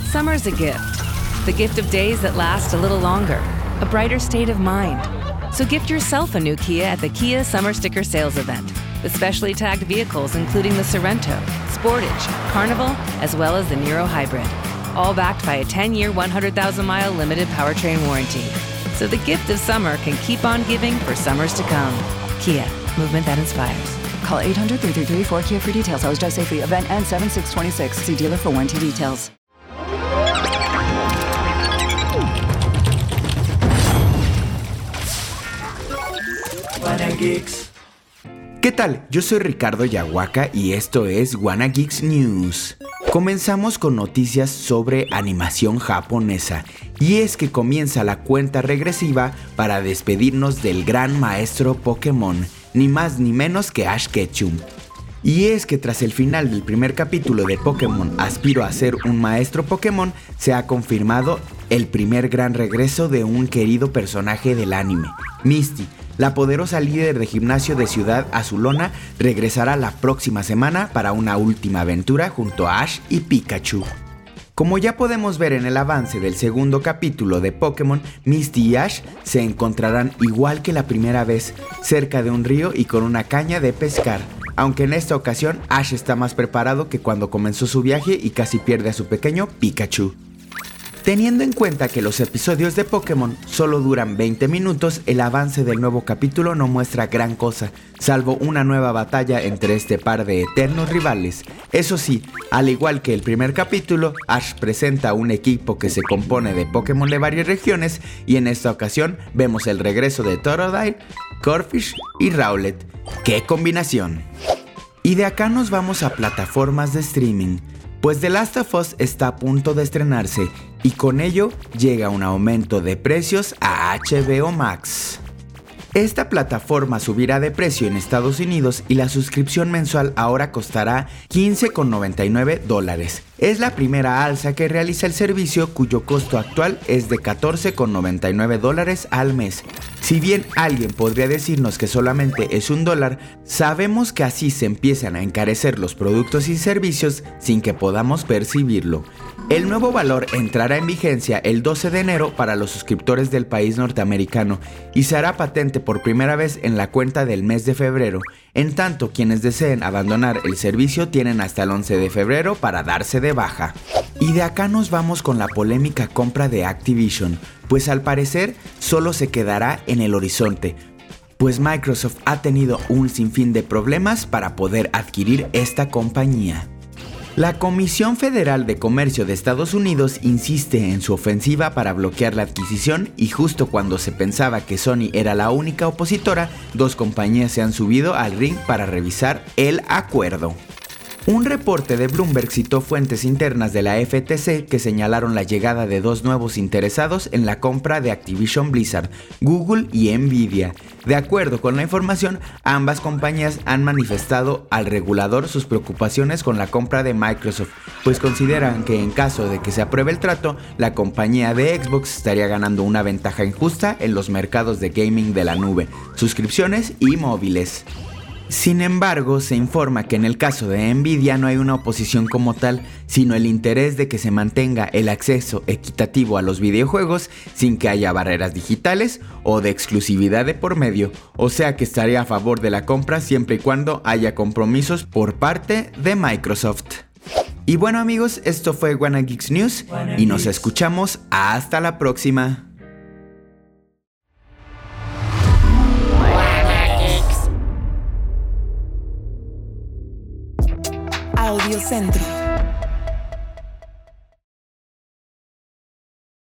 Summer's a gift. The gift of days that last a little longer. A brighter state of mind. So gift yourself a new Kia at the Kia Summer Sticker Sales Event. With specially tagged vehicles including the Sorento, Sportage, Carnival, as well as the Niro Hybrid. All backed by a 10-year, 100,000-mile limited powertrain warranty. So the gift of summer can keep on giving for summers to come. Kia, movement that inspires. Call 800-333-4KIA for details. Always drive safely. Event ends 7/6/26. See dealer for warranty details. ¿Qué tal? Yo soy Ricardo Yahuaca y esto es Wanna Geeks News. Comenzamos con noticias sobre animación japonesa, y es que comienza la cuenta regresiva para despedirnos del gran maestro Pokémon, ni más ni menos que Ash Ketchum. Y es que tras el final del primer capítulo de Pokémon Aspiro a ser un maestro Pokémon, se ha confirmado el primer gran regreso de un querido personaje del anime. Misty, la poderosa líder de gimnasio de Ciudad Azulona, regresará la próxima semana para una última aventura junto a Ash y Pikachu. Como ya podemos ver en el avance del segundo capítulo de Pokémon, Misty y Ash se encontrarán igual que la primera vez, cerca de un río y con una caña de pescar. Aunque en esta ocasión Ash está más preparado que cuando comenzó su viaje y casi pierde a su pequeño Pikachu. Teniendo en cuenta que los episodios de Pokémon solo duran 20 minutos, el avance del nuevo capítulo no muestra gran cosa, salvo una nueva batalla entre este par de eternos rivales. Eso sí, al igual que el primer capítulo, Ash presenta un equipo que se compone de Pokémon de varias regiones, y en esta ocasión vemos el regreso de Totodile, Corphish y Rowlet. ¡Qué combinación! Y de acá nos vamos a plataformas de streaming, pues The Last of Us está a punto de estrenarse, y con ello llega un aumento de precios a HBO Max. Esta plataforma subirá de precio en Estados Unidos y la suscripción mensual ahora costará $15.99. Es la primera alza que realiza el servicio, cuyo costo actual es de $14.99 al mes. Si bien alguien podría decirnos que solamente es $1, sabemos que así se empiezan a encarecer los productos y servicios sin que podamos percibirlo. El nuevo valor entrará en vigencia el 12 de enero para los suscriptores del país norteamericano y se hará patente por primera vez en la cuenta del mes de febrero. En tanto, quienes deseen abandonar el servicio tienen hasta el 11 de febrero para darse de baja. Y de acá nos vamos con la polémica compra de Activision, pues al parecer solo se quedará en el horizonte, pues Microsoft ha tenido un sinfín de problemas para poder adquirir esta compañía. La Comisión Federal de Comercio de Estados Unidos insiste en su ofensiva para bloquear la adquisición, y justo cuando se pensaba que Sony era la única opositora, dos compañías se han subido al ring para revisar el acuerdo. Un reporte de Bloomberg citó fuentes internas de la FTC que señalaron la llegada de dos nuevos interesados en la compra de Activision Blizzard, Google y Nvidia. De acuerdo con la información, ambas compañías han manifestado al regulador sus preocupaciones con la compra de Microsoft, pues consideran que en caso de que se apruebe el trato, la compañía de Xbox estaría ganando una ventaja injusta en los mercados de gaming de la nube, suscripciones y móviles. Sin embargo, se informa que en el caso de Nvidia no hay una oposición como tal, sino el interés de que se mantenga el acceso equitativo a los videojuegos sin que haya barreras digitales o de exclusividad de por medio, o sea que estaría a favor de la compra siempre y cuando haya compromisos por parte de Microsoft. Y bueno amigos, esto fue Wanna Geeks News y nos escuchamos hasta la próxima. Audiocentro.